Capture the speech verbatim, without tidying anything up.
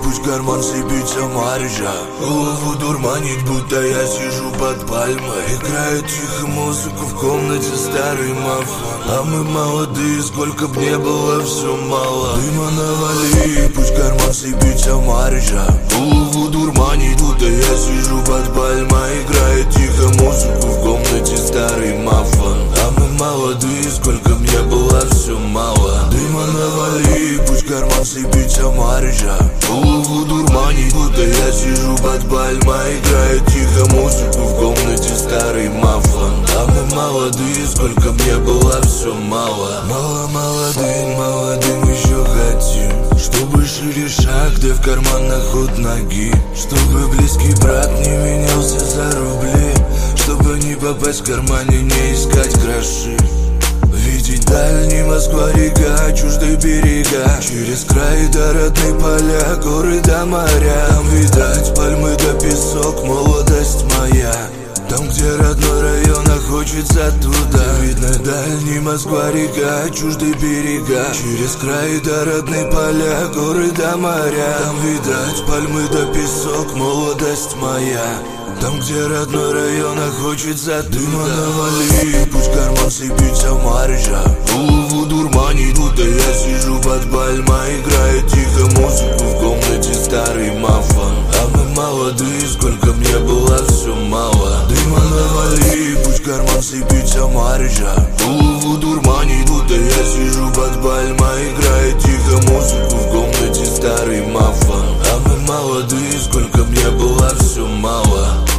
пусть карман сыпется маржа. Голову дурманит, будто я сижу под пальмой. Играет тихо музыку в комнате старый мафон. А мы молодые, сколько б не было, все мало. Дыма навали, пусть карман сыпется маржа. Голову дурманит, будто я сижу под пальмой. Играет тихо музыку в комнате старый мафон. А мы молодые, сколько б не было, все мало. Дыма навали, пусть карман сыпется маржа. Голову дурманит, будто я сижу под пальмой. Играет тихо музыку в комнате старый мафон. А мы молодые, сколько б не было, все мало. Мало молодым, молодым еще хотим, чтобы шире шаг, да в карманах ход ноги. Чтобы близкий брат не менялся за рубли. Чтобы не попасть в кармане, не искать гроши. Видеть дальний Москва, река, чуждые берега. Через край до родные поля, горы до моря. Там видать пальмы да песок, молодость моя. Там, где родной район, а хочется туда. Видно дальний Москва, река, чуждые берега. Через край до родные поля, горы до моря. Там видать пальмы да песок, молодость моя. Там, где родной район, а хочется туда. Дыма навали, пусть карман сыпется маржа. Голову дурманит, будто я сижу под пальмой. Играет тихо музыку в комнате старый мафон. А мы молодые, сколько мне было, все мало. Дыма навали, пусть карман сыпется маржа. Голову дурманит, будто я сижу под пальмой. Играет тихо музыку в комнате старый мафон. А мы молодые, сколько мне было, все мало.